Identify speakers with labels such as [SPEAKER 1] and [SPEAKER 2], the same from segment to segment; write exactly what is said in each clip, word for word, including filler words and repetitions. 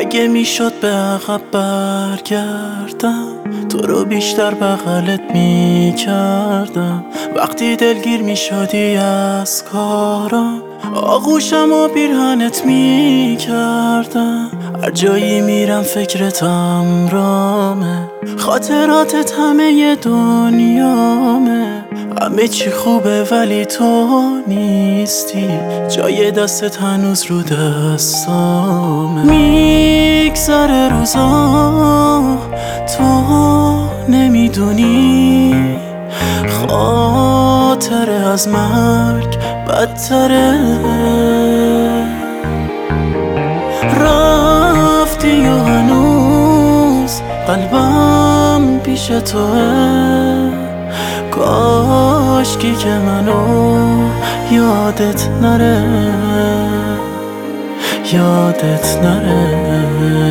[SPEAKER 1] اگه میشد به عقب برگردم، تو رو بیشتر بغلت میکردم. وقتی دلگیر میشدی از کارم، آغوشم و پیرهنت میکردم. هر جایی میرم فکرتم رامه، خاطراتت همه دنیامه. همه چی خوبه ولی تو نیستی، جای دستت هنوز رو دستامه. میگذره روزا تو نمیدونی، خاطره از مرگ بدتره. رفتی و هنوز قلبم پیش توه، کاشکی که منو یادت نره، یادت نره.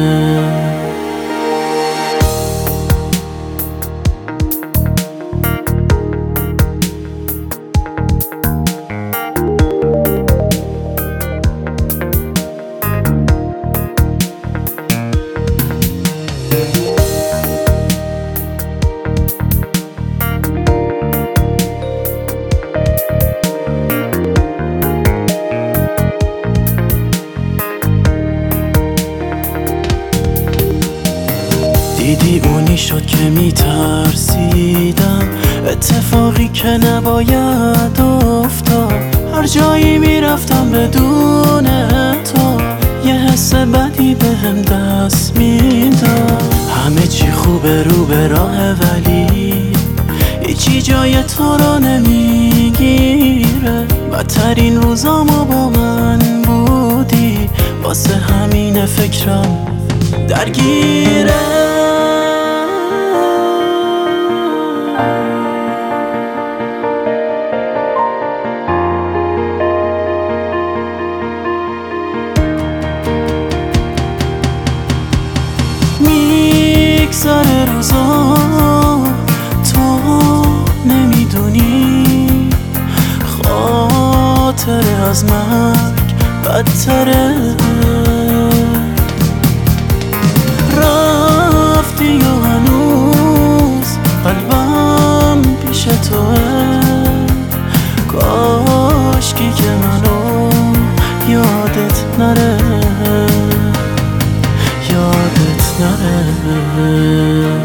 [SPEAKER 1] دیدی اونی شد که میترسیدم، اتفاقی که نباید افتاد. هر جایی میرفتم بدون تو، یه حس بدی بهم دست میداد. همه چی خوبه رو به راه ولی هیچی جای تو رو نمیگیره. بدترین روزامو با من بودی، واسه همین فکرم درگیره. میگذره روزا تو نمیدونی، خاطره از مرگ بدتره. رفتی و هنوز قلبم پیش توه، کاشکی که منو یادت نره، یادت نره.